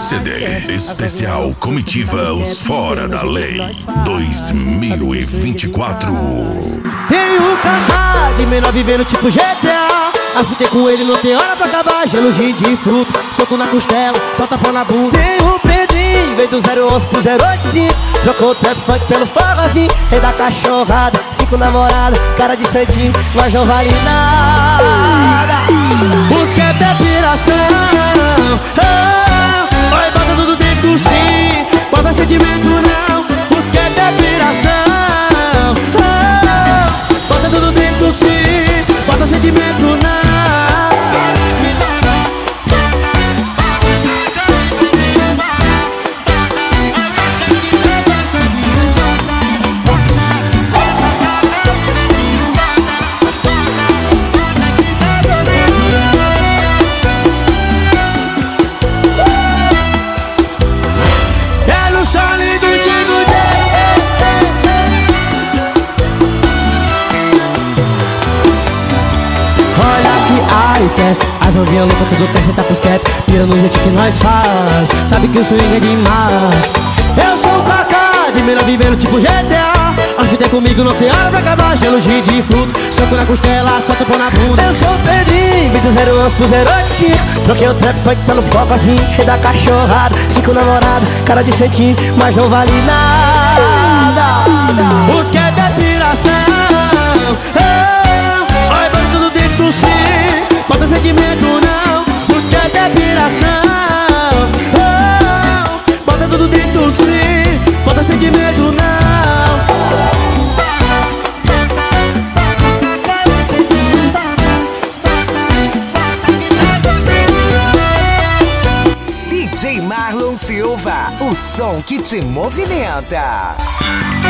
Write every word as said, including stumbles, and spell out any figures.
C D especial Comitiva Os Fora da Lei dois mil e vinte e quatro. Tem o Kaká de menor vivendo tipo G T A. Afutei com ele, não tem hora pra acabar. Gelo de fruta, soco na costela, solta pão na bunda. Tem o Pedrinho, veio do zero onze pro zero oito cinco. Trocou o trap funk pelo forrozinho. Rei da cachorrada, cinco namorada, cara de santinho, mas não vale nada. Os que é piração, oh, oi, bota tudo dentro sim, bota sentimento não. Os que é piração, oh, bota tudo dentro sim, bota sentimento não. Esquece, as novinhas loucas tudo quer sentar pros cap. Pira no jeito que nós faz, sabe que o swing é demais. Eu sou o Kaká, de menor vivendo tipo G T A. Afitei comigo, não tem hora pra acabar. Gelo de fruta, soco na costela, solta pão na bunda. Eu sou o Pedrinho, vim do zero onze pro zero oito cinco. Troquei o trap funk pelo focozinho. Rei da cachorrada, cinco namorada, cara de santinho, mas não vale nada. Os que é depiração, oh, oi, bota tudo dentro do sim, bota sentimento não. Busca depiração, oh, bota tudo dentro sim, bota sentimento não. D J Marlon Silva, o som que te movimenta.